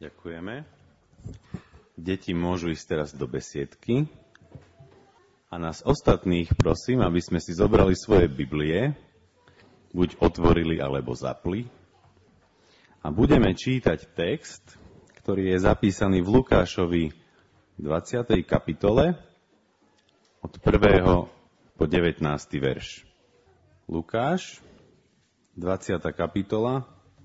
Ďakujeme. Deti môžu ísť teraz do besiedky a nás ostatných prosím, aby sme si zobrali svoje Biblie, buď otvorili alebo zapli a budeme čítať text, ktorý je zapísaný v Lukášovi 20. kapitole od 1. po 19. verš. Lukáš, 20. kapitola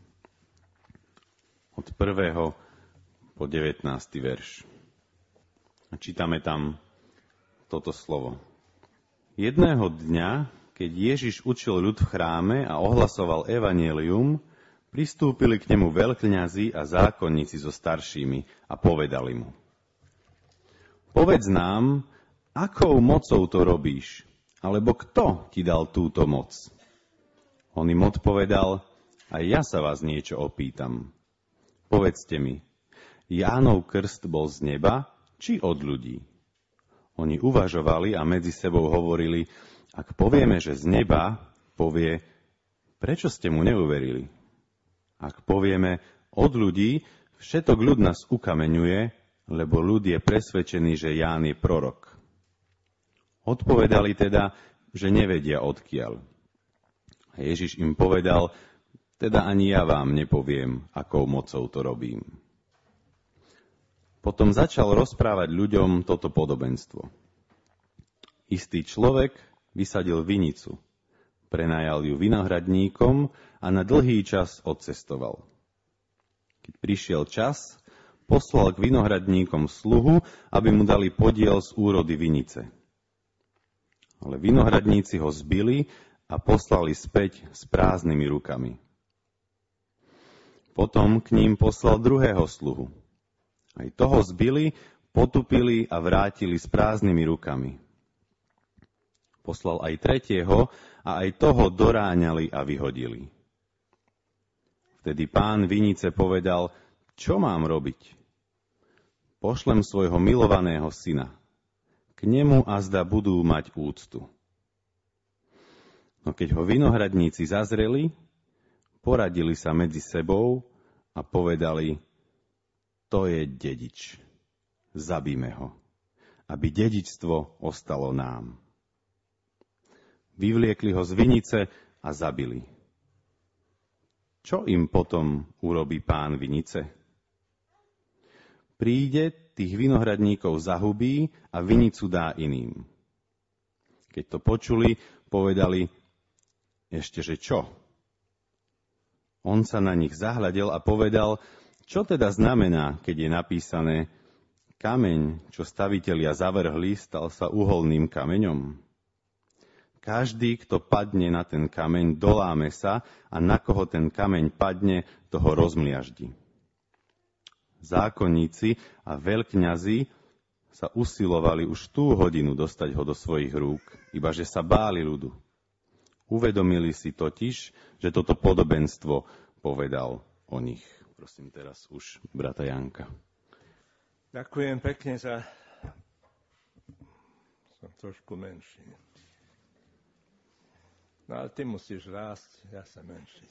od 1. po 19. verš. A čítame tam toto slovo. Jedného dňa, keď Ježiš učil ľud v chráme a ohlasoval evanjelium, pristúpili k nemu veľkňazi a zákonníci so staršími a povedali mu: Povedz nám, akou mocou to robíš, alebo kto ti dal túto moc? On im odpovedal: aj ja sa vás niečo opýtam. Povedzte mi, Jánov krst bol z neba, či od ľudí? Oni uvažovali a medzi sebou hovorili: ak povieme, že z neba, povie, prečo ste mu neuverili? Ak povieme od ľudí, všetok ľud nás ukameňuje, lebo ľud je presvedčený, že Ján je prorok. Odpovedali teda, že nevedia odkiaľ. A Ježiš im povedal: teda ani ja vám nepoviem, akou mocou to robím. Potom začal rozprávať ľuďom toto podobenstvo. Istý človek vysadil vinicu, prenajal ju vinohradníkom a na dlhý čas odcestoval. Keď prišiel čas, poslal k vinohradníkom sluhu, aby mu dali podiel z úrody vinice. Ale vinohradníci ho zbili a poslali späť s prázdnymi rukami. Potom k ním poslal druhého sluhu. Aj toho zbili, potupili a vrátili s prázdnymi rukami. Poslal aj tretieho a aj toho doráňali a vyhodili. Vtedy pán vinice povedal: čo mám robiť? Pošlem svojho milovaného syna. K nemu azda budú mať úctu. No keď ho vinohradníci zazreli, poradili sa medzi sebou a povedali: to je dedič. Zabíme ho, aby dedičstvo ostalo nám. Vyvliekli ho z vinice a zabili. Čo im potom urobí pán vinice? Príde, tých vinohradníkov zahubí a vinicu dá iným. Keď to počuli, povedali: ešte že čo? On sa na nich zahľadel a povedal: čo teda znamená, keď je napísané: kameň, čo stavitelia zavrhli, stal sa uholným kameňom? Každý, kto padne na ten kameň, doláme sa a na koho ten kameň padne, toho rozmliaždi. Zákonníci a veľkňazi sa usilovali už tú hodinu dostať ho do svojich rúk, ibaže sa báli ľudu. Uvedomili si totiž, že toto podobenstvo povedal o nich. Prosím teraz už brata Janka. Ďakujem pekne za... Som trošku menší. No ale ty musíš rásť, ja sa menšiť.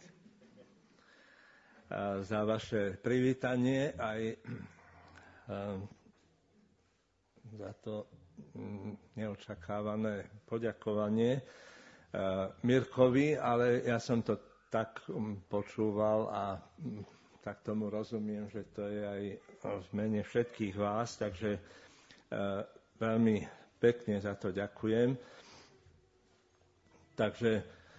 A za vaše privítanie aj za to neočakávané poďakovanie Mirkovi, ale ja som to tak počúval a tak tomu rozumiem, že to je aj v mene všetkých vás, takže veľmi pekne za to ďakujem. Takže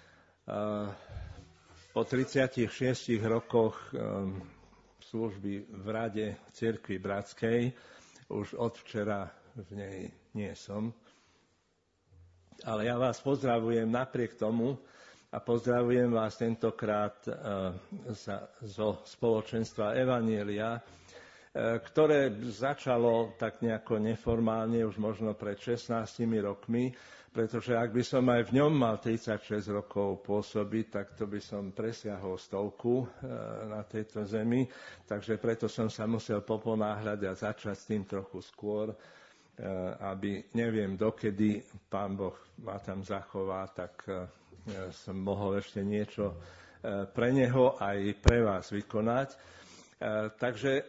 po 36 rokoch služby v Rade Cirkvi Bratskej už od včera v nej nie som. Ale ja vás pozdravujem napriek tomu, a pozdravujem vás tentokrát zo spoločenstva Evanjelia, ktoré začalo tak nejako neformálne už možno pred 16 rokmi, pretože ak by som aj v ňom mal 36 rokov pôsobiť, tak to by som presiahol 100 na tejto zemi, takže preto som sa musel poponáhľať a začať s tým trochu skôr, aby neviem dokedy Pán Boh ma tam zachová, tak som mohol ešte niečo pre neho aj pre vás vykonať. Takže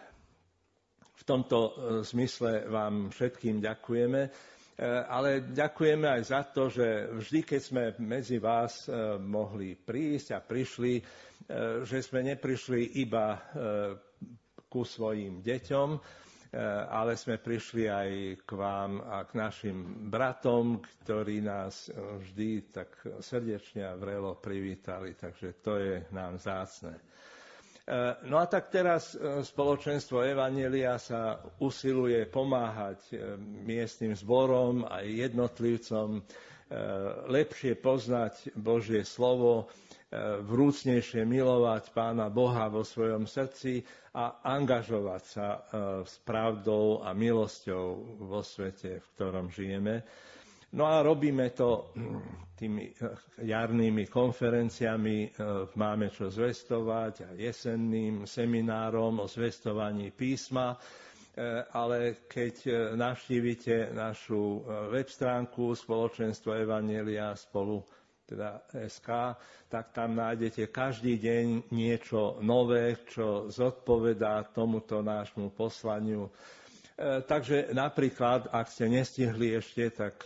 v tomto zmysle vám všetkým ďakujeme, ale ďakujeme aj za to, že vždy, keď sme medzi vás mohli prísť a prišli, že sme neprišli iba ku svojim deťom, ale sme prišli aj k vám a k našim bratom, ktorí nás vždy tak srdečne a vrelo privítali, takže to je nám vzácne. No a tak teraz spoločenstvo Evanjelia sa usiluje pomáhať miestnym zborom aj jednotlivcom lepšie poznať Božie slovo, vrúcnejšie milovať Pána Boha vo svojom srdci a angažovať sa s pravdou a milosťou vo svete, v ktorom žijeme. No a robíme to tými jarnými konferenciami, máme čo zvestovať, a jesenným seminárom o zvestovaní písma, ale keď navštívite našu web stránku Spoločenstvo Evanjelia spolu, teda SK, tak tam nájdete každý deň niečo nové, čo zodpovedá tomuto nášmu poslaniu. Takže napríklad, ak ste nestihli ešte, tak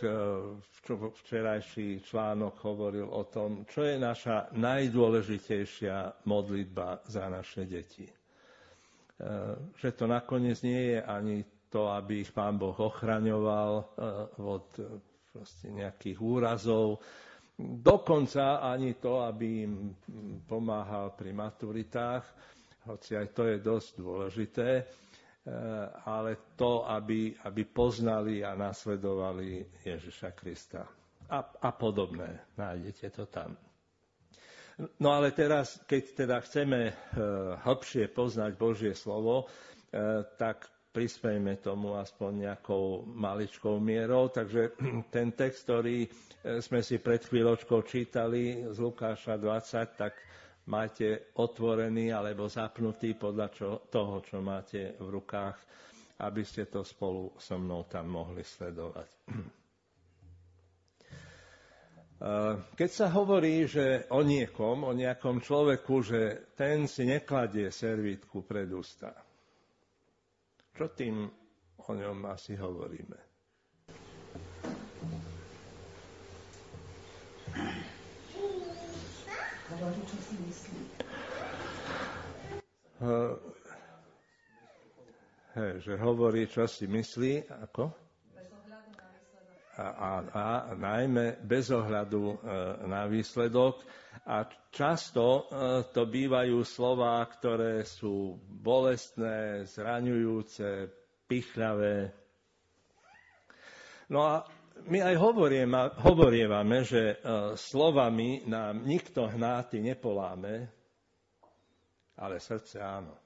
včerajší článok hovoril o tom, čo je naša najdôležitejšia modlitba za naše deti. Že to nakoniec nie je ani to, aby ich Pán Boh ochraňoval od nejakých úrazov, dokonca ani to, aby im pomáhal pri maturitách, hoci aj to je dosť dôležité, ale to, aby poznali a nasledovali Ježiša Krista. A podobné. Nájdete to tam. No ale teraz, keď teda chceme hlbšie poznať Božie slovo, tak prispejme tomu aspoň nejakou maličkou mierou. Takže ten text, ktorý sme si pred chvíľočkou čítali z Lukáša 20, tak máte otvorený alebo zapnutý podľa toho, čo máte v rukách, aby ste to spolu so mnou tam mohli sledovať. Keď sa hovorí, že o niekom, o nejakom človeku, že ten si nekladie servítku pred ústa, čo tým o ňom asi hovoríme? Hovorí, čo si myslí. Že hovorí, čo si myslí, ako? Bez ohľadu na výsledok. A najmä bez ohľadu na výsledok. A často to bývajú slová, ktoré sú bolestné, zraňujúce, pichľavé. No a my aj hovorievame, že slovami nám nikto hnáty nepoláme, ale srdce áno.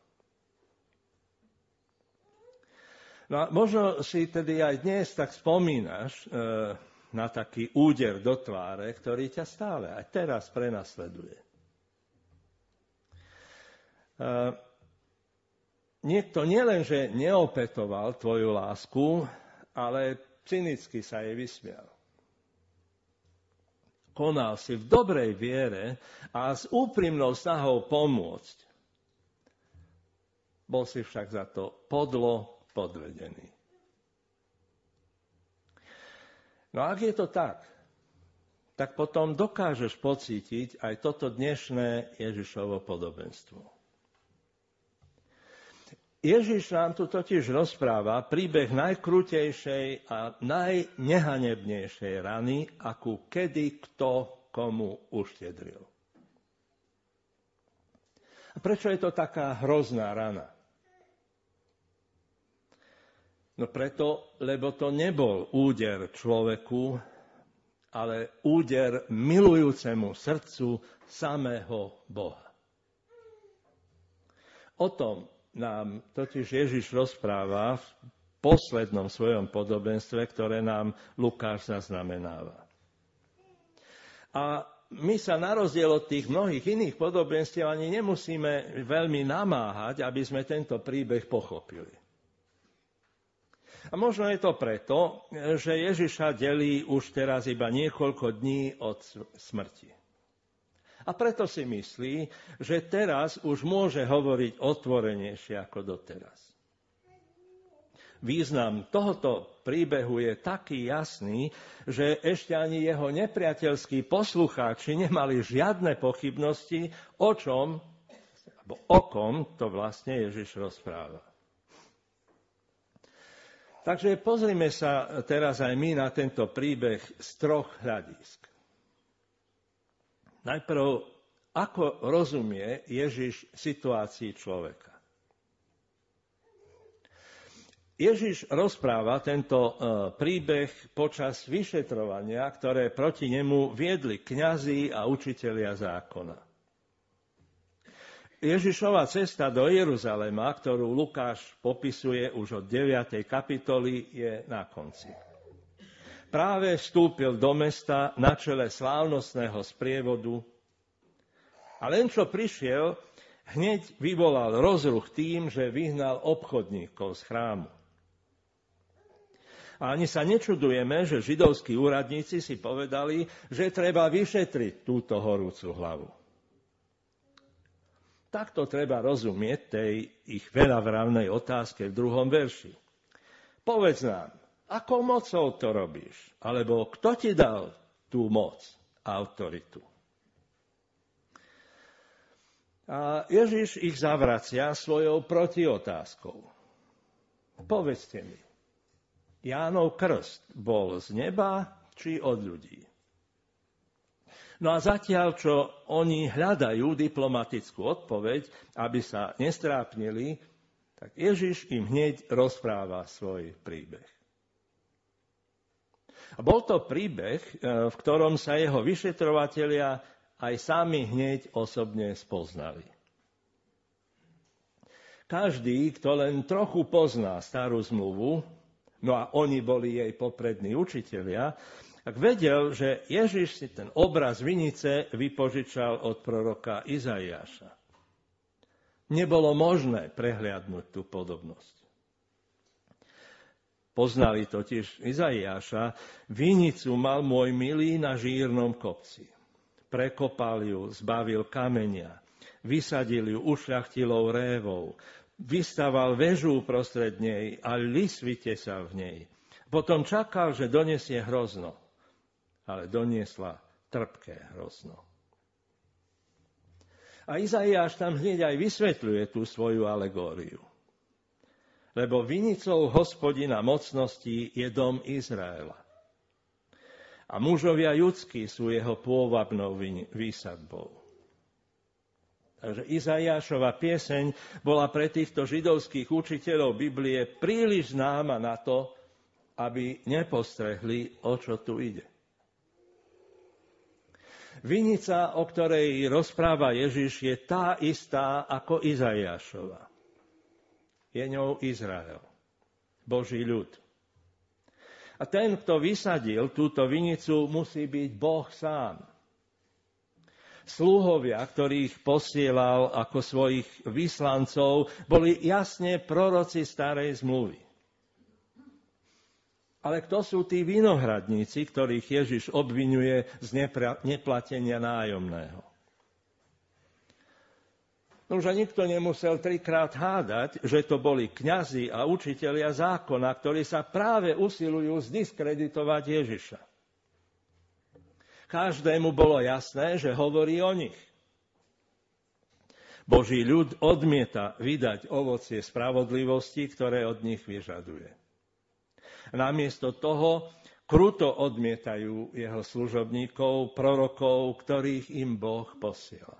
No a možno si tedy aj dnes tak spomínaš na taký úder do tváre, ktorý ťa stále aj teraz prenasleduje. Niekto nielenže neopetoval tvoju lásku, ale cynicky sa jej vysmial. Konal si v dobrej viere a s úprimnou snahou pomôcť. Bol si však za to podlo podvedený. No ak je to tak potom dokážeš pocítiť aj toto dnešné Ježišovo podobenstvo. Ježiš nám tu totiž rozpráva príbeh najkrutejšej a najnehanebnejšej rany, akú kedy kto komu uštedril. A prečo je to taká hrozná rana? No preto, lebo to nebol úder človeku, ale úder milujúcemu srdcu samého Boha. O tom nám totiž Ježiš rozpráva v poslednom svojom podobenstve, ktoré nám Lukáš zaznamenáva. A my sa na rozdiel od tých mnohých iných podobenstiev ani nemusíme veľmi namáhať, aby sme tento príbeh pochopili. A možno je to preto, že Ježiša delí už teraz iba niekoľko dní od smrti. A preto si myslí, že teraz už môže hovoriť otvorenejšie ako doteraz. Význam tohoto príbehu je taký jasný, že ešte ani jeho nepriateľskí poslucháči nemali žiadne pochybnosti, o kom to vlastne Ježiš rozpráva. Takže pozrime sa teraz aj my na tento príbeh z troch hľadísk. Najprv, ako rozumie Ježiš situácii človeka. Ježiš rozpráva tento príbeh počas vyšetrovania, ktoré proti nemu viedli kňazi a učitelia zákona. Ježišova cesta do Jeruzalema, ktorú Lukáš popisuje už od 9. kapitoly, je na konci. Práve vstúpil do mesta na čele slávnostného sprievodu a len čo prišiel, hneď vyvolal rozruch tým, že vyhnal obchodníkov z chrámu. A ani sa nečudujeme, že židovskí úradníci si povedali, že treba vyšetriť túto horúcu hlavu. Takto treba rozumieť tej ich veľavravnej otázke v 2. verši. Povedz nám, akou mocou to robíš? Alebo kto ti dal tú moc a autoritu? A Ježiš ich zavracia svojou protiotázkou. Povedzte mi, Jánov krst bol z neba či od ľudí? No a zatiaľ, čo oni hľadajú diplomatickú odpoveď, aby sa nestrápnili, tak Ježiš im hneď rozpráva svoj príbeh. A bol to príbeh, v ktorom sa jeho vyšetrovatelia aj sami hneď osobne spoznali. Každý, kto len trochu pozná starú zmluvu, no a oni boli jej poprední učitelia, tak vedel, že Ježiš si ten obraz vinice vypožičal od proroka Izaiáša. Nebolo možné prehliadnúť tú podobnosť. Poznali totiž Izaiáša, vinicu mal môj milý na žírnom kopci. Prekopal ju, zbavil kamenia, vysadil ju ušľachtilou révou, vystaval väžu prostred nej a lisvite sa v nej. Potom čakal, že donesie hrozno, ale doniesla trpké hrozno. A Izaiáš tam hneď aj vysvetľuje tú svoju alegóriu. Lebo vinicou Hospodina mocností je dom Izraela. A mužovia judskí sú jeho pôvabnou výsadbou. Takže Izaiášova pieseň bola pre týchto židovských učiteľov Biblie príliš známa na to, aby nepostrehli, o čo tu ide. Vinica, o ktorej rozpráva Ježiš, je tá istá ako Izaiášova. Je ňou Izrael, Boží ľud. A ten, kto vysadil túto vinicu, musí byť Boh sám. Sluhovia, ktorých posielal ako svojich vyslancov, boli jasne proroci starej zmluvy. Ale kto sú tí vinohradníci, ktorých Ježiš obviňuje z neplatenia nájomného? No už nikto nemusel 3-krát hádať, že to boli kňazi a učitelia zákona, ktorí sa práve usilujú zdiskreditovať Ježiša. Každému bolo jasné, že hovorí o nich. Boží ľud odmieta vydať ovocie spravodlivosti, ktoré od nich vyžaduje. Namiesto toho kruto odmietajú jeho služobníkov, prorokov, ktorých im Boh posiela.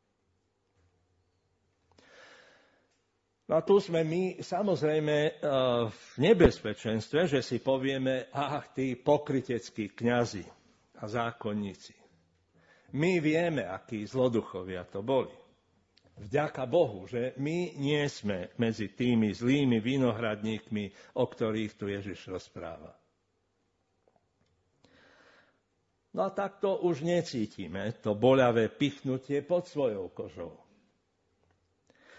No a tu sme my samozrejme v nebezpečenstve, že si povieme, tí pokryteckí kňazi a zákonníci. My vieme, akí zloduchovia to boli. Vďaka Bohu, že my nie sme medzi tými zlými vinohradníkmi, o ktorých tu Ježiš rozpráva. No a takto už necítime to boľavé pichnutie pod svojou kožou.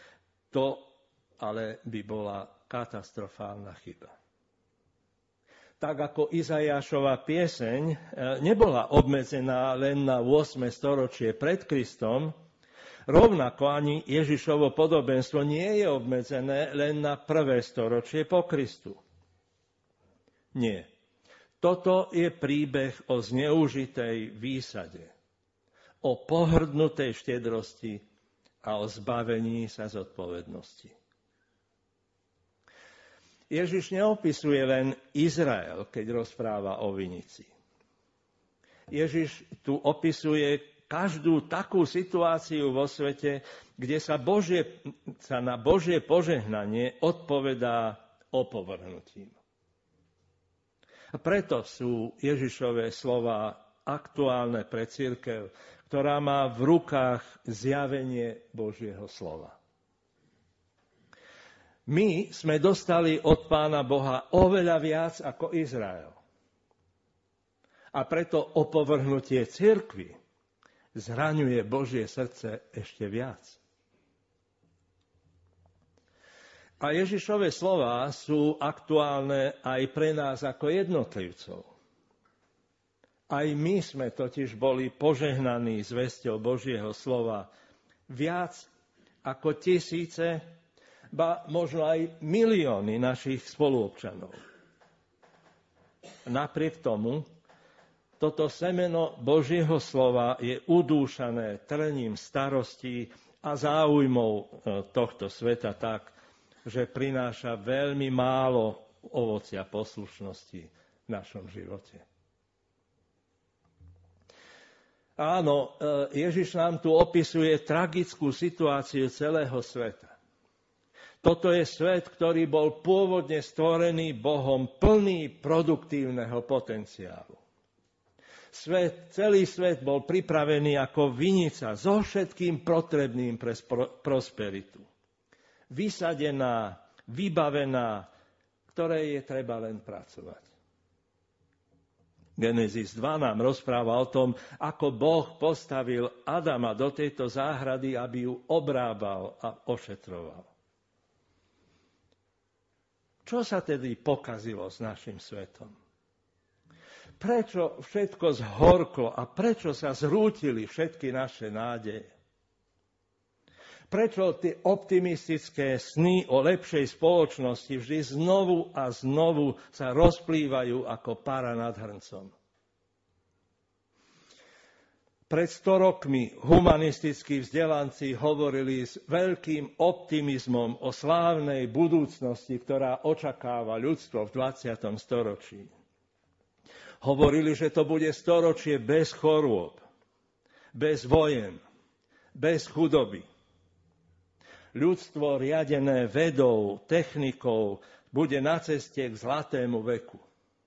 To ale by bola katastrofálna chyba. tak ako Izaiášova pieseň nebola obmedzená len na 8. storočie pred Kristom, rovnako ani Ježišovo podobenstvo nie je obmedzené len na 1. storočie po Kristu. Nie. Toto je príbeh o zneužitej výsade, o pohrdnutej štedrosti a o zbavení sa zodpovednosti. Ježiš neopisuje len Izrael, keď rozpráva o vinici. Ježiš tu opisuje každú takú situáciu vo svete, kde sa na Božie požehnanie odpovedá opovrhnutím. A preto sú Ježišove slova aktuálne pre cirkev, ktorá má v rukách zjavenie Božieho slova. My sme dostali od Pána Boha oveľa viac ako Izrael. A preto opovrhnutie cirkvi zraňuje Božie srdce ešte viac. A Ježišove slová sú aktuálne aj pre nás ako jednotlivcov. Aj my sme totiž boli požehnaní zvesťou Božieho slova viac ako tisíce, ba možno aj milióny našich spoluobčanov. Napriek tomu, toto semeno Božieho slova je udúšané trním starostí a záujmov tohto sveta tak, že prináša veľmi málo ovocia poslušnosti v našom živote. Áno, Ježiš nám tu opisuje tragickú situáciu celého sveta. Toto je svet, ktorý bol pôvodne stvorený Bohom, plný produktívneho potenciálu. Celý svet bol pripravený ako vinica so všetkým potrebným pre prosperitu. Vysadená, vybavená, ktorej je treba len pracovať. Genesis 2 nám rozpráva o tom, ako Boh postavil Adama do tejto záhrady, aby ju obrábal a ošetroval. Čo sa tedy pokazilo s našim svetom? Prečo všetko zhorklo a prečo sa zrútili všetky naše nádeje? Prečo tie optimistické sny o lepšej spoločnosti vždy znovu a znovu sa rozplývajú ako para nad hrncom? Pred 100 rokmi humanistickí vzdelanci hovorili s veľkým optimizmom o slávnej budúcnosti, ktorá očakáva ľudstvo v 20. storočí. Hovorili, že to bude storočie bez chorôb, bez vojen, bez chudoby. Ľudstvo riadené vedou, technikou bude na ceste k zlatému veku.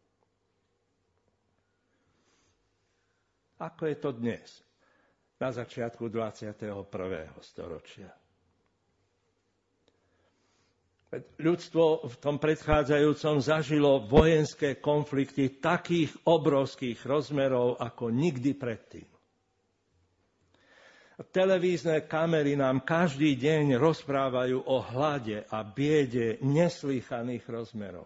Ako je to dnes, na začiatku 21. storočia? Ľudstvo v tom predchádzajúcom zažilo vojenské konflikty takých obrovských rozmerov ako nikdy predtým. Televízne kamery nám každý deň rozprávajú o hlade a biede neslýchaných rozmerov.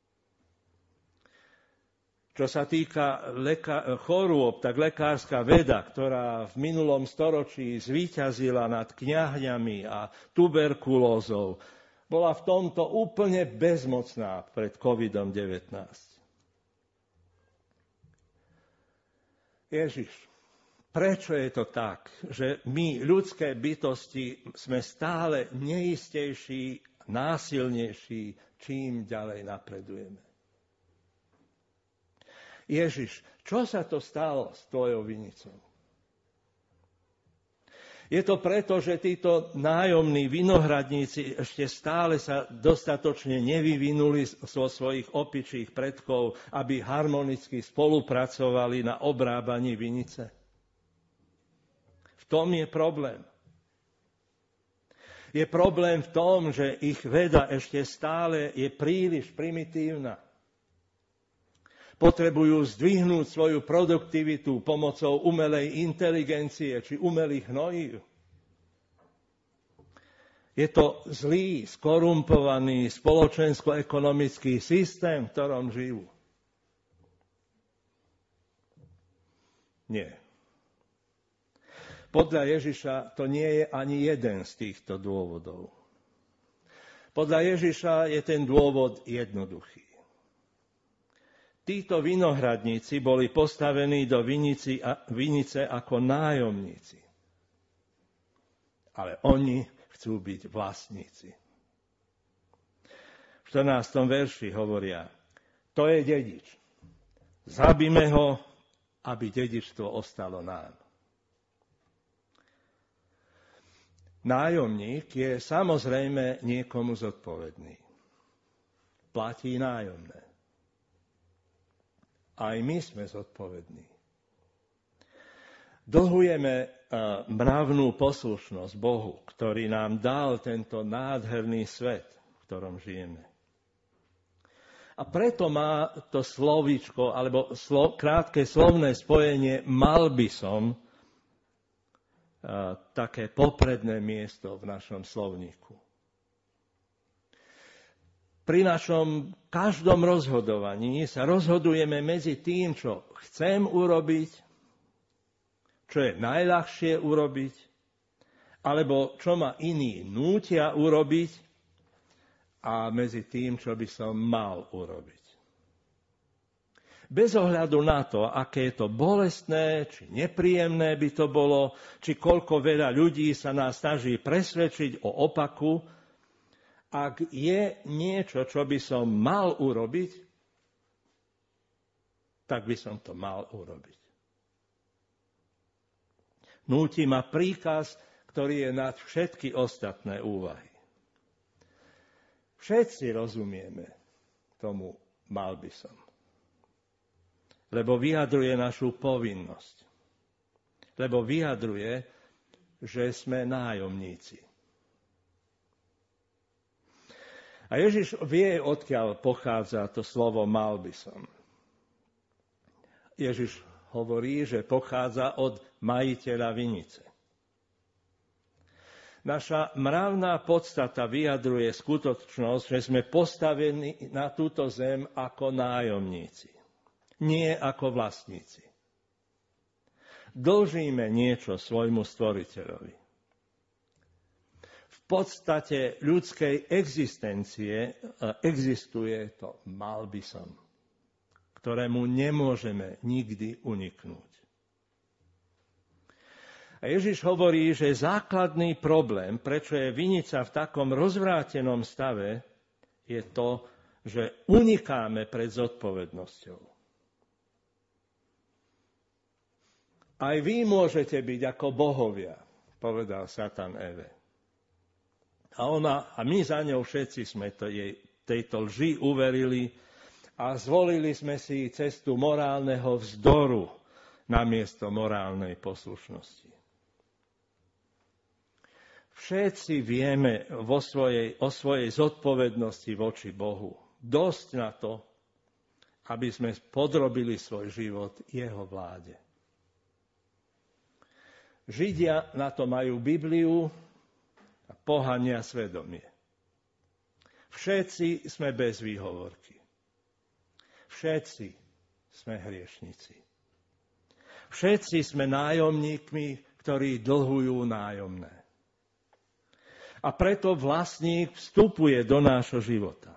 Čo sa týka chorôb, tak lekárska veda, ktorá v minulom storočí zvíťazila nad kňahňami a tuberkulózou, bola v tomto úplne bezmocná pred COVID-19. Ježiš, prečo je to tak, že my, ľudské bytosti, sme stále neistejší, násilnejší, čím ďalej napredujeme? Ježiš, čo sa to stalo s tvojou vinicou? Je to preto, že títo nájomní vinohradníci ešte stále sa dostatočne nevyvinuli zo svojich opičích predkov, aby harmonicky spolupracovali na obrábaní vinice? V tom je problém. Je problém v tom, že ich veda ešte stále je príliš primitívna. Potrebujú zdvihnúť svoju produktivitu pomocou umelej inteligencie či umelých hnojív. Je to zlý, skorumpovaný spoločensko-ekonomický systém, v ktorom žijú. Nie. Podľa Ježiša to nie je ani jeden z týchto dôvodov. Podľa Ježiša je ten dôvod jednoduchý. Títo vinohradníci boli postavení do vinice ako nájomníci. Ale oni chcú byť vlastníci. V 14. verši hovoria, to je dedič. Zabíme ho, aby dedičstvo ostalo nám. Nájomník je samozrejme niekomu zodpovedný. Platí nájomné. Aj my sme zodpovední. Dlhujeme mravnú poslušnosť Bohu, ktorý nám dal tento nádherný svet, v ktorom žijeme. A preto má to slovíčko, alebo krátke slovné spojenie mal by som také popredné miesto v našom slovníku. Pri našom každom rozhodovaní sa rozhodujeme medzi tým, čo chcem urobiť, čo je najľahšie urobiť, alebo čo ma iní nútia urobiť a medzi tým, čo by som mal urobiť. Bez ohľadu na to, aké je to bolestné, či nepríjemné by to bolo, či koľko veľa ľudí sa nás snaží presvedčiť o opaku, ak je niečo, čo by som mal urobiť, tak by som to mal urobiť. Núti ma príkaz, ktorý je nad všetky ostatné úvahy. Všetci rozumieme tomu mal by som. Lebo vyjadruje našu povinnosť. Lebo vyjadruje, že sme nájomníci. A Ježiš vie, odkiaľ pochádza to slovo mal by som. Ježiš hovorí, že pochádza od majiteľa vinice. Naša mravná podstata vyjadruje skutočnosť, že sme postavení na túto zem ako nájomníci. Nie ako vlastníci. Dlžíme niečo svojmu stvoriteľovi. V podstate ľudskej existencie existuje to mal by som, ktorému nemôžeme nikdy uniknúť. A Ježiš hovorí, že základný problém, prečo je vinica v takom rozvrátenom stave, je to, že unikáme pred zodpovednosťou. Aj vy môžete byť ako bohovia, povedal Satan Eve. A my za ňou všetci sme tejto lži uverili a zvolili sme si cestu morálneho vzdoru namiesto morálnej poslušnosti. Všetci vieme o svojej zodpovednosti voči Bohu. Dosť na to, aby sme podrobili svoj život jeho vláde. Židia na to majú Bibliu a pohania svedomie. Všetci sme bez výhovorky. Všetci sme hriešnici. Všetci sme nájomníkmi, ktorí dlhujú nájomné. A preto vlastník vstupuje do nášho života.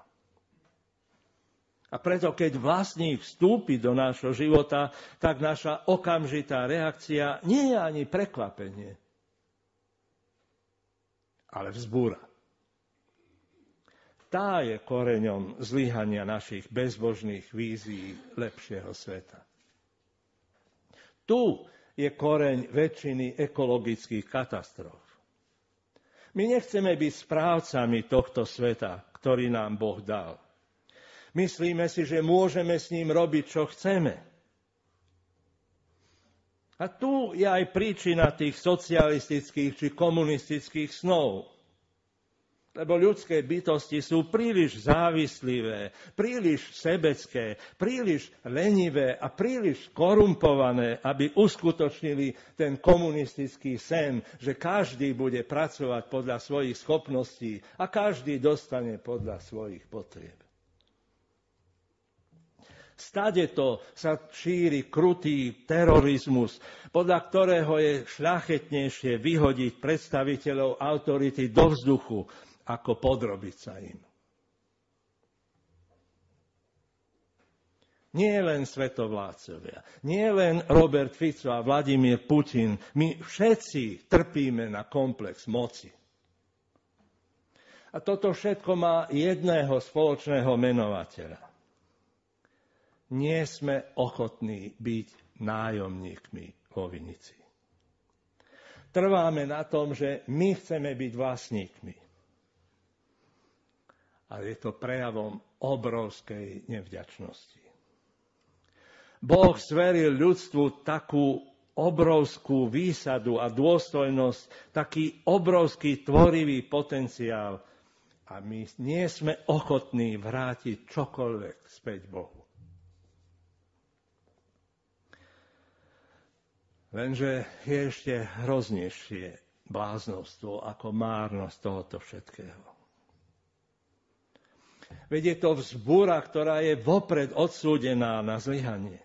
A preto, keď vlastník vstúpi do nášho života, tak naša okamžitá reakcia nie je ani prekvapenie, ale vzbúra. Tá je koreňom zlyhania našich bezbožných vízií lepšieho sveta. Tu je koreň väčšiny ekologických katastrof. My nechceme byť správcami tohto sveta, ktorý nám Boh dal. Myslíme si, že môžeme s ním robiť, čo chceme. A tu je aj príčina tých socialistických či komunistických snov. Lebo ľudské bytosti sú príliš závislivé, príliš sebecké, príliš lenivé a príliš korumpované, aby uskutočnili ten komunistický sen, že každý bude pracovať podľa svojich schopností a každý dostane podľa svojich potrieb. Stadeto sa šíri krutý terorizmus, podľa ktorého je šľachetnejšie vyhodiť predstaviteľov autority do vzduchu, ako podrobiť sa im. Nie len svetovládcovia, nie len Robert Fico a Vladimír Putin, my všetci trpíme na komplex moci. A toto všetko má jedného spoločného menovateľa. Nie sme ochotní byť nájomníkmi vo vinici. Trváme na tom, že my chceme byť vlastníkmi. Ale je to prejavom obrovskej nevďačnosti. Boh zveril ľudstvu takú obrovskú výsadu a dôstojnosť, taký obrovský tvorivý potenciál a my nie sme ochotní vrátiť čokoľvek späť Bohu. Lenže je ešte hroznejšie bláznovstvo ako márnosť tohoto všetkého. Veď je to vzbúra, ktorá je vopred odsúdená na zlyhanie.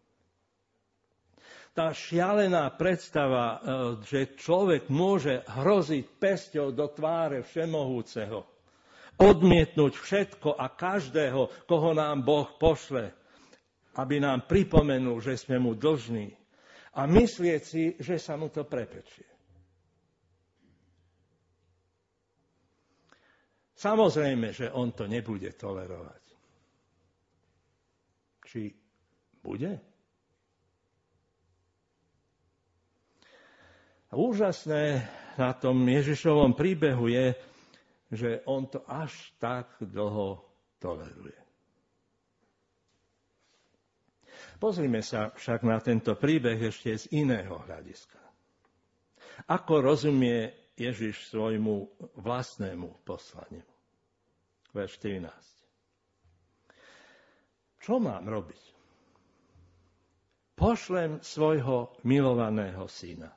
Tá šialená predstava, že človek môže hroziť pesťou do tváre všemohúceho, odmietnúť všetko a každého, koho nám Boh pošle, aby nám pripomenul, že sme mu dlžní a myslieť si, že sa mu to prepečie. Samozrejme, že on to nebude tolerovať. Či bude? A úžasné na tom Ježišovom príbehu je, že on to až tak dlho toleruje. Pozrime sa však na tento príbeh ešte z iného hľadiska. Ako rozumie Ježiš svojmu vlastnému poslaniu? Verš 13. Čo mám robiť? Pošlem svojho milovaného syna.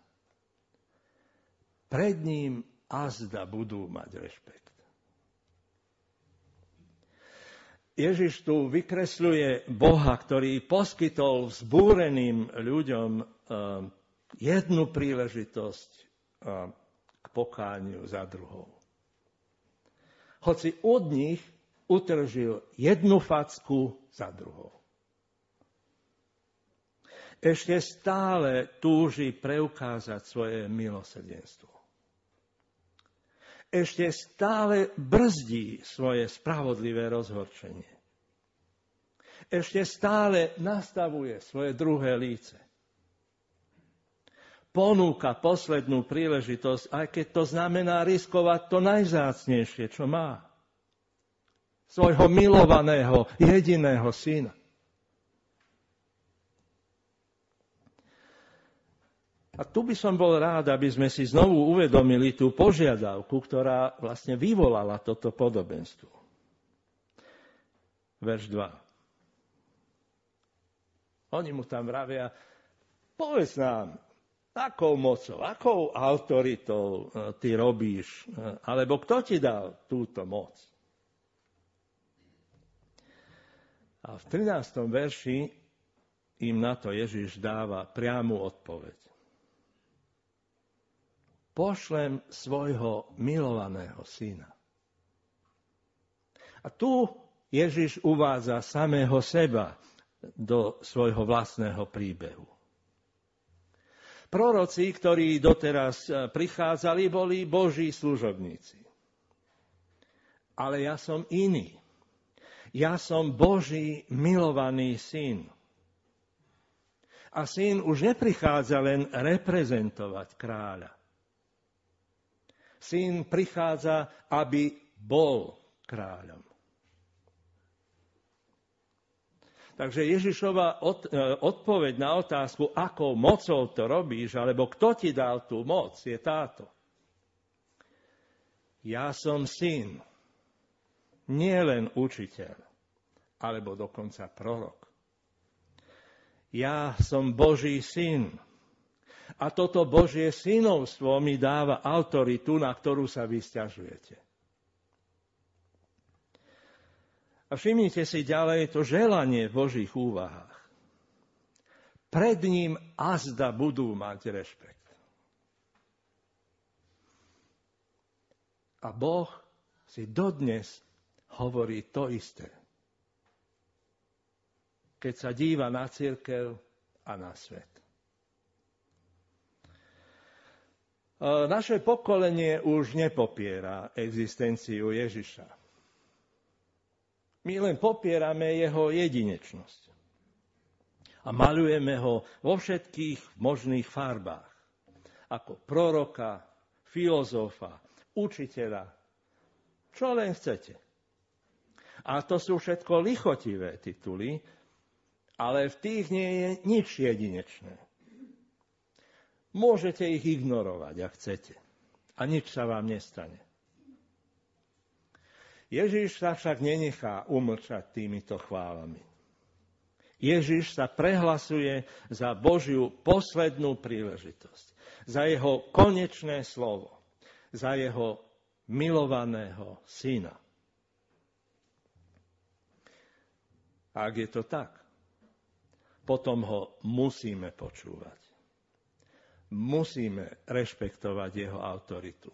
Pred ním azda budú mať rešpekt. Ježiš tu vykresľuje Boha, ktorý poskytol vzbúreným ľuďom jednu príležitosť k pokániu za druhou. Hoci od nich utržil jednu facku za druhou. Ešte stále túži preukázať svoje milosrdenstvo. Ešte stále brzdí svoje spravodlivé rozhorčenie. Ešte stále nastavuje svoje druhé líce. Ponúka poslednú príležitosť, aj keď to znamená riskovať to najvzácnejšie, čo má. Svojho milovaného, jediného syna. A tu by som bol rád, aby sme si znovu uvedomili tú požiadavku, ktorá vlastne vyvolala toto podobenstvo. Verš 2. Oni mu tam vravia, povedz nám, akou mocou, akou autoritou ty robíš, alebo kto ti dal túto moc? A v 13. verši im na to Ježiš dáva priamu odpoveď. Pošlem svojho milovaného syna. A tu Ježiš uvádza samého seba do svojho vlastného príbehu. Proroci, ktorí doteraz prichádzali, boli Boží služobníci. Ale ja som iný. Ja som Boží milovaný syn. A syn už neprichádza len reprezentovať kráľa. Syn prichádza, aby bol kráľom. Takže Ježišova odpoveď na otázku, akou mocou to robíš, alebo kto ti dal tú moc, je táto. Ja som syn, nie len učiteľ, alebo dokonca prorok. Ja som Boží syn. A toto Božie synovstvo mi dáva autoritu, na ktorú sa vy sťažujete. A všimnite si ďalej to želanie v Božích úvahách. Pred ním azda budú mať rešpekt. A Boh si dodnes hovorí to isté. Keď sa díva na cirkev a na svet. Naše pokolenie už nepopiera existenciu Ježiša. My len popierame jeho jedinečnosť. A maľujeme ho vo všetkých možných farbách. Ako proroka, filozofa, učiteľa. Čo len chcete. A to sú všetko lichotivé tituly, ale v tých nie je nič jedinečné. Môžete ich ignorovať, ak chcete. A nič sa vám nestane. Ježiš sa však nenechá umlčať týmito chválami. Ježiš sa prehlasuje za Božiu poslednú príležitosť. Za jeho konečné slovo. Za jeho milovaného syna. A ak je to tak, potom ho musíme počúvať. Musíme rešpektovať jeho autoritu.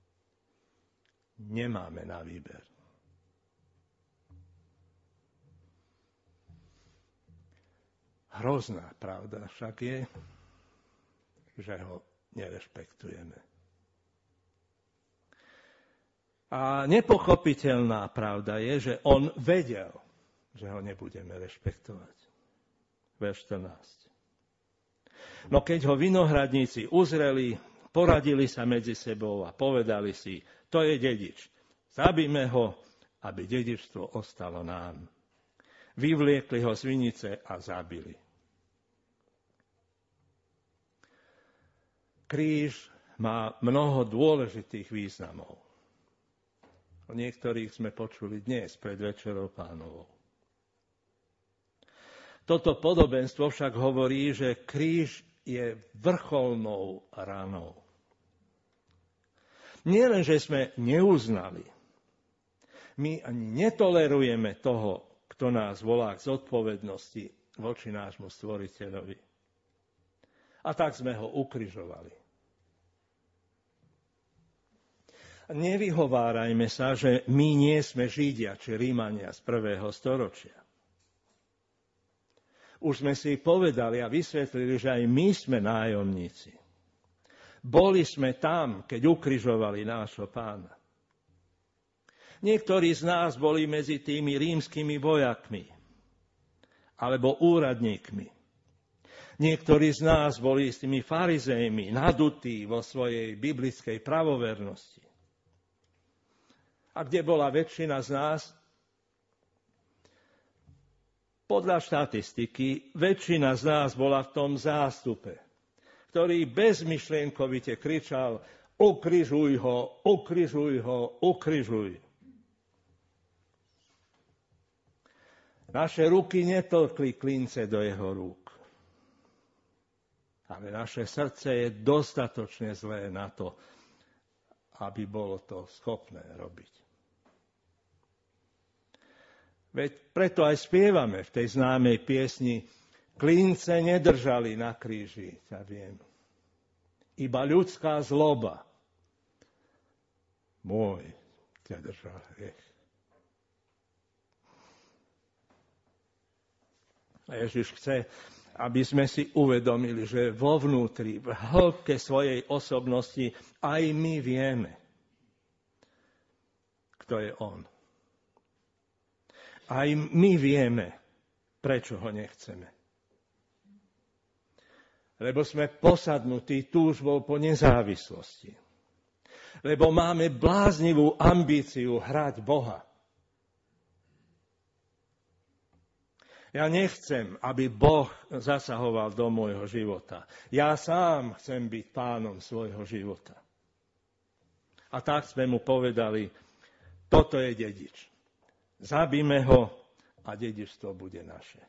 Nemáme na výber. Hrozná pravda však je, že ho nerešpektujeme. A nepochopiteľná pravda je, že on vedel, že ho nebudeme rešpektovať. Verš 14. No keď ho vinohradníci uzreli, poradili sa medzi sebou a povedali si, to je dedič. Zabíme ho, aby dedičstvo ostalo nám. Vyvliekli ho z vinice a zabili. Kríž má mnoho dôležitých významov. O niektorých sme počuli dnes pred Večerou Pánovou. Toto podobenstvo však hovorí, že kríž je vrcholnou ranou. Nie len, že sme neuznali, my ani netolerujeme toho, kto nás volá k zodpovednosti voči nášmu stvoriteľovi. A tak sme ho ukrižovali. Nevyhovárajme sa, že my nie sme Židia či Rímania z 1. storočia. Už sme si povedali a vysvetlili, že aj my sme nájomníci. Boli sme tam, keď ukrižovali nášho Pána. Niektorí z nás boli medzi tými rímskymi vojakmi alebo úradníkmi. Niektorí z nás boli s tými farizejmi nadutí vo svojej biblickej pravovernosti. A kde bola väčšina z nás? Podľa štatistiky, väčšina z nás bola v tom zástupe, ktorý bezmyšlienkovite kričal: ukrižuj ho, ukrižuj ho, ukrižuj. Naše ruky netlkli klince do jeho rúk. Ale naše srdce je dostatočne zlé na to, aby bolo to schopné robiť. Veď preto aj spievame v tej známej piesni: klince nedržali na kríži, ťa viem. Iba ľudská zloba. Môj ťa držal hriech. A Ježiš chce, aby sme si uvedomili, že vo vnútri, v hĺbke svojej osobnosti aj my vieme, kto je on. Aj my vieme, prečo ho nechceme. Lebo sme posadnutí túžbou po nezávislosti. Lebo máme bláznivú ambíciu hrať Boha. Ja nechcem, aby Boh zasahoval do môjho života. Ja sám chcem byť pánom svojho života. A tak sme mu povedali: toto je dedič. Zabíme ho a dedičstvo bude naše.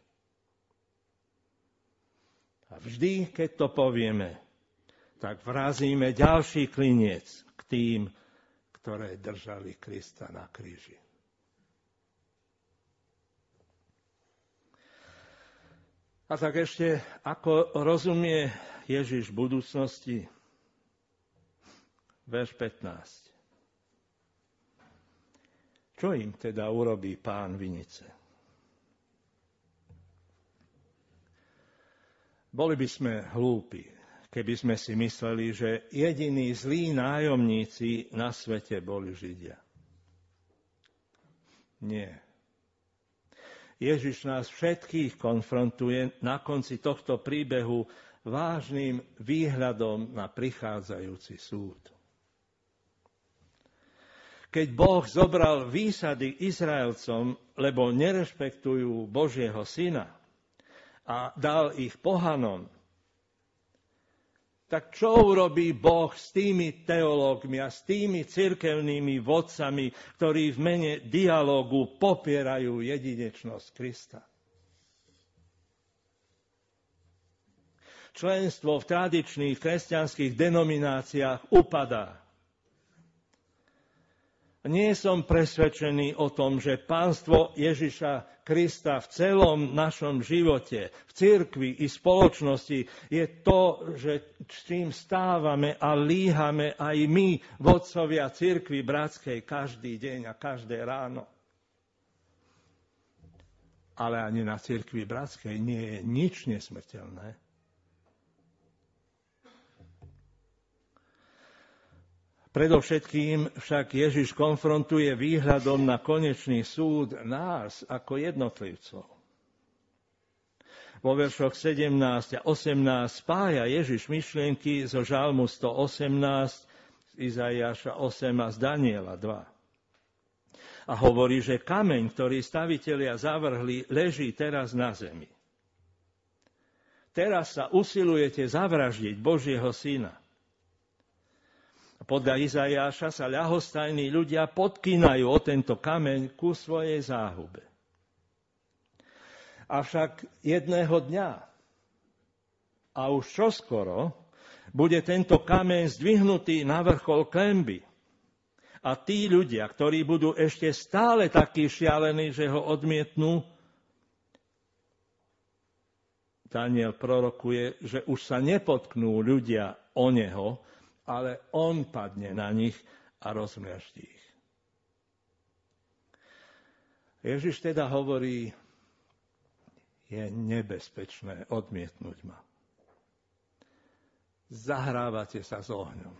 A vždy, keď to povieme, tak vrazíme ďalší kliniec k tým, ktoré držali Krista na kríži. A tak ešte, ako rozumie Ježiš budúcnosti? Verš 15. Čo im teda urobí Pán vinice? Boli by sme hlúpi, keby sme si mysleli, že jediní zlí nájomníci na svete boli Židia. Nie. Ježiš nás všetkých konfrontuje na konci tohto príbehu vážnym výhľadom na prichádzajúci súd. Keď Boh zobral výsady Izraelcom, lebo nerešpektujú Božieho syna a dal ich pohanom, tak čo urobí Boh s tými teológmi a s tými cirkevnými vodcami, ktorí v mene dialógu popierajú jedinečnosť Krista? Členstvo v tradičných kresťanských denomináciách upadá. Nie som presvedčený o tom, že pánstvo Ježiša Krista v celom našom živote, v cirkvi i spoločnosti je to, že s čím stávame a líhame aj my, vodcovia cirkvi bratskej, každý deň a každé ráno. Ale ani na cirkvi bratskej nie je nič nesmrteľné. Predovšetkým však Ježiš konfrontuje výhľadom na konečný súd nás ako jednotlivcov. Vo veršoch 17 a 18 spája Ježiš myšlienky zo Žalmu 118, z Izaiáša 8 a z Daniela 2. A hovorí, že kameň, ktorý stavitelia zavrhli, leží teraz na zemi. Teraz sa usilujete zavraždiť Božieho syna. Podľa Izaiáša sa ľahostajní ľudia podkýnajú o tento kameň ku svojej záhube. Avšak jedného dňa, a už čoskoro, bude tento kameň zdvihnutý na vrchol klenby. A tí ľudia, ktorí budú ešte stále takí šialení, že ho odmietnú, Daniel prorokuje, že už sa nepotknú ľudia o neho, ale on padne na nich a rozmliaždí ich. Ježiš teda hovorí, je nebezpečné odmietnúť ma. Zahrávate sa s ohňom.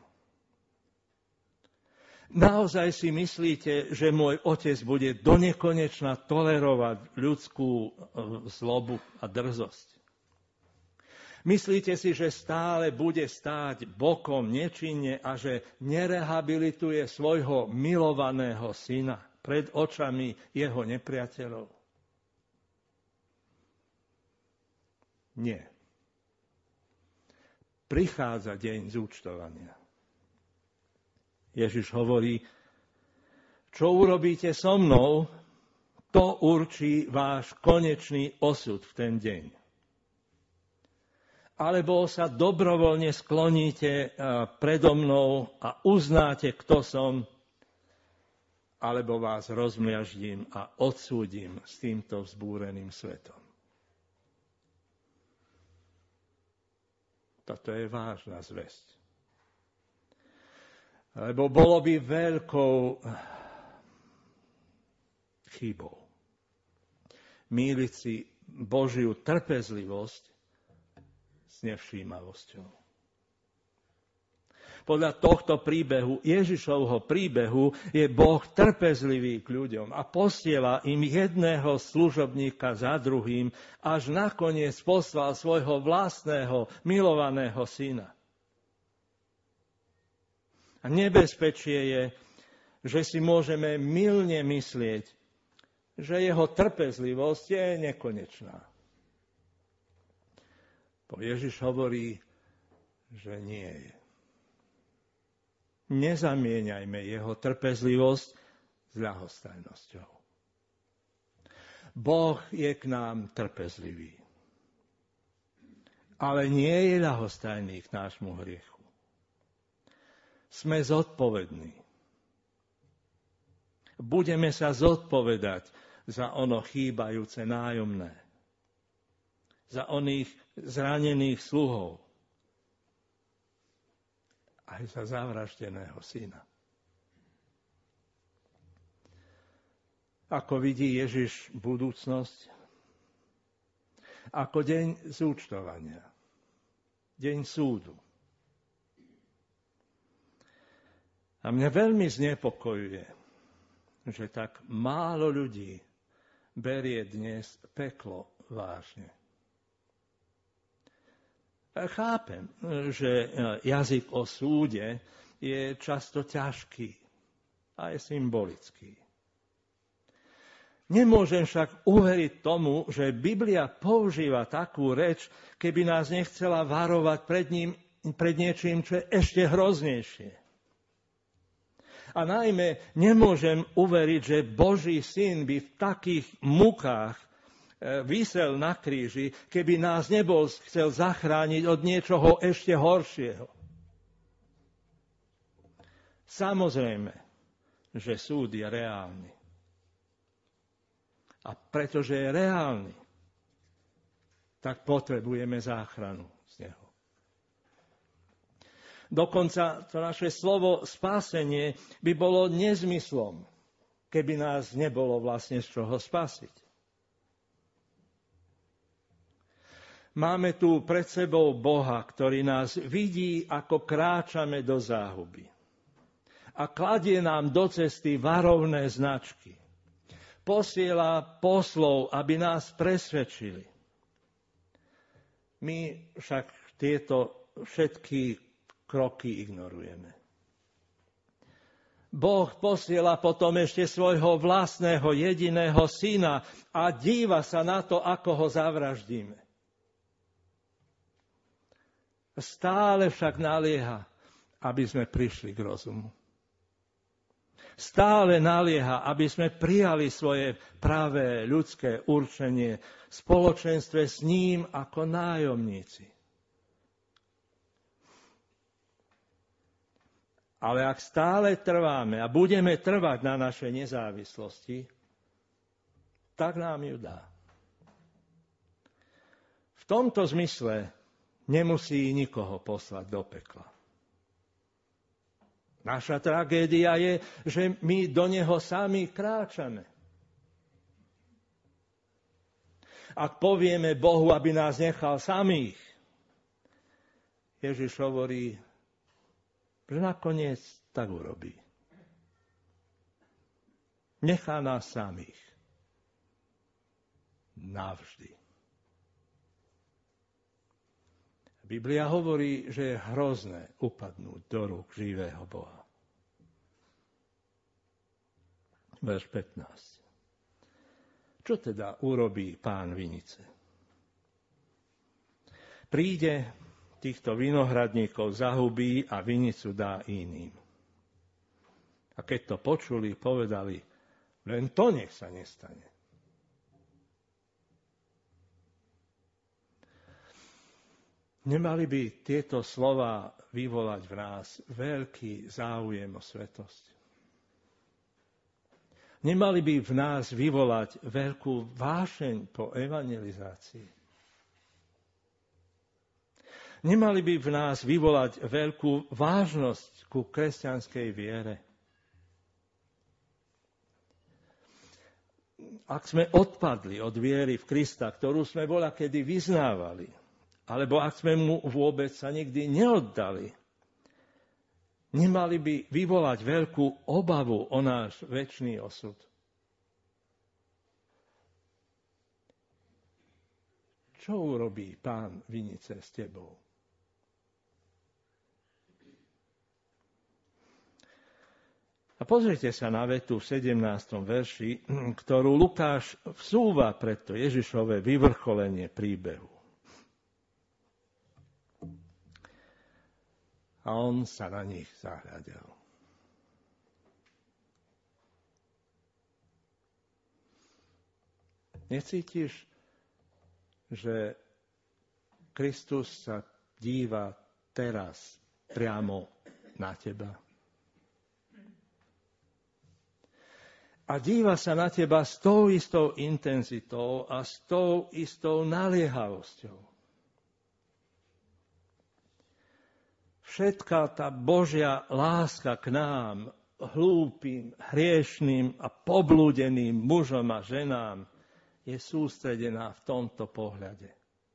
Naozaj si myslíte, že môj otec bude donekonečna tolerovať ľudskú zlobu a drzosť? Myslíte si, že stále bude stáť bokom nečinne a že nerehabilituje svojho milovaného syna pred očami jeho nepriateľov? Nie. Prichádza deň zúčtovania. Ježiš hovorí, čo urobíte so mnou, to určí váš konečný osud v ten deň. Alebo sa dobrovoľne skloníte predo mnou a uznáte, kto som, alebo vás rozmliaždím a odsúdim s týmto vzbúreným svetom. Toto je vážna zvesť. Lebo bolo by veľkou chybou mýliť si Božiu trpezlivosť s nevšímavosťou. Podľa tohto príbehu, Ježišovho príbehu, je Boh trpezlivý k ľuďom a posiela im jedného služobníka za druhým, až nakoniec poslal svojho vlastného, milovaného syna. A nebezpečie je, že si môžeme mylne myslieť, že jeho trpezlivosť je nekonečná. Ježiš hovorí, že nie je. Nezamieňajme jeho trpezlivosť s ľahostajnosťou. Boh je k nám trpezlivý, ale nie je ľahostajný k nášmu hriechu. Sme zodpovední. Budeme sa zodpovedať za ono chýbajúce nájomné. za oných zranených sluhov, aj za zavraždeného syna. Ako vidí Ježiš budúcnosť? Ako deň zúčtovania, deň súdu. A mňa veľmi znepokojuje, že tak málo ľudí berie dnes peklo vážne. Chápem, že jazyk o súde je často ťažký a je symbolický. Nemôžem však uveriť tomu, že Biblia používa takú reč, keby nás nechcela varovať pred niečím, čo je ešte hroznejšie. A najmä nemôžem uveriť, že Boží syn by v takých mukách visel na kríži, keby nás nebol chcel zachrániť od niečoho ešte horšieho. Samozrejme, že súd je reálny. A pretože je reálny, tak potrebujeme záchranu z neho. Dokonca to naše slovo spásenie by bolo nezmyslom, keby nás nebolo vlastne z čoho spasiť. Máme tu pred sebou Boha, ktorý nás vidí, ako kráčame do záhuby. A kladie nám do cesty varovné značky. Posiela poslov, aby nás presvedčili. My však tieto všetky kroky ignorujeme. Boh posiela potom ešte svojho vlastného jediného syna a díva sa na to, ako ho zavraždíme. Stále však nalieha, aby sme prišli k rozumu. Stále nalieha, aby sme prijali svoje pravé ľudské určenie v spoločenstve s ním ako nájomníci. Ale ak stále trváme a budeme trvať na našej nezávislosti, tak nám ju dá. V tomto zmysle nemusí nikoho poslať do pekla. Naša tragédia je, že my do neho sami kráčame. Ak povieme Bohu, aby nás nechal samých, Ježiš hovorí, že nakoniec tak urobí. Nechá nás samých. Navždy. Biblia hovorí, že je hrozné upadnúť do rúk živého Boha. Verš 15. Čo teda urobí pán vinice? Príde, týchto vinohradníkov zahubí a vinicu dá iným. A keď to počuli, povedali, len to nech sa nestane. Nemali by tieto slova vyvolať v nás veľký záujem o svetosť? Nemali by v nás vyvolať veľkú vášeň po evangelizácii? Nemali by v nás vyvolať veľkú vážnosť ku kresťanskej viere? Ak sme odpadli od viery v Krista, ktorú sme voľakedy vyznávali, alebo ak sme mu vôbec sa nikdy neoddali, nemali by vyvolať veľkú obavu o náš večný osud. Čo urobí pán vinice s tebou? A pozrite sa na vetu v 17. verši, ktorú Lukáš vsúva pred to Ježišové vyvrcholenie príbehu. A on sa na nich zahľadel. Necítiš, že Kristus sa díva teraz priamo na teba? A díva sa na teba s tou istou intenzitou a s tou istou naliehavosťou. Všetká tá Božia láska k nám, hlúpým, hriešným a poblúdeným mužom a ženám, je sústredená v tomto pohľade.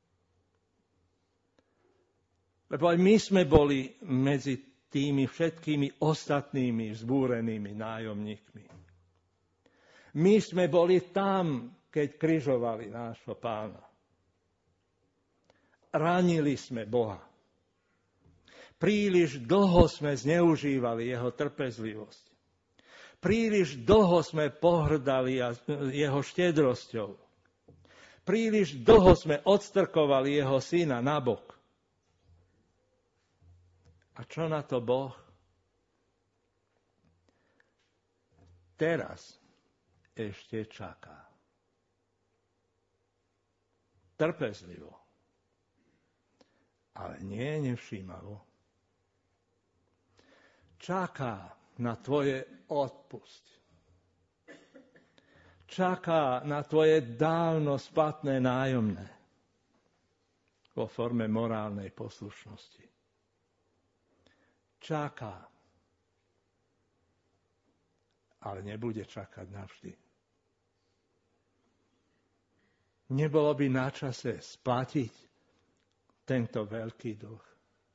Lebo aj my sme boli medzi tými všetkými ostatnými vzbúrenými nájomníkmi. My sme boli tam, keď križovali nášho Pána. Ranili sme Boha. Príliš dlho sme zneužívali jeho trpezlivosť. Príliš dlho sme pohrdali jeho štedrosťou. Príliš dlho sme odstrkovali jeho syna nabok. A čo na to Boh? Teraz ešte čaká. Trpezlivo. Ale nie nevšímavo. Čaká na tvoje odpusť. Čaká na tvoje dávno splatné nájomné vo forme morálnej poslušnosti. Čaká. Ale nebude čakať navždy. Nebolo by na čase splatiť tento veľký dlh.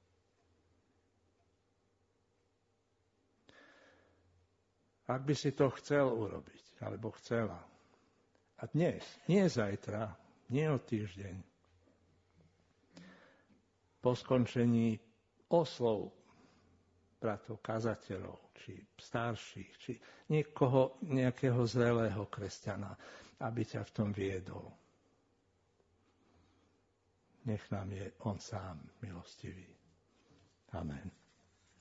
Ak by si to chcel urobiť, alebo chcela. A dnes, nie zajtra, nie o týždeň. Po skončení oslov bratov kazateľov, či starších, či niekoho, nejakého zrelého kresťana, aby ťa v tom viedol. Nech nám je on sám milostivý. Amen.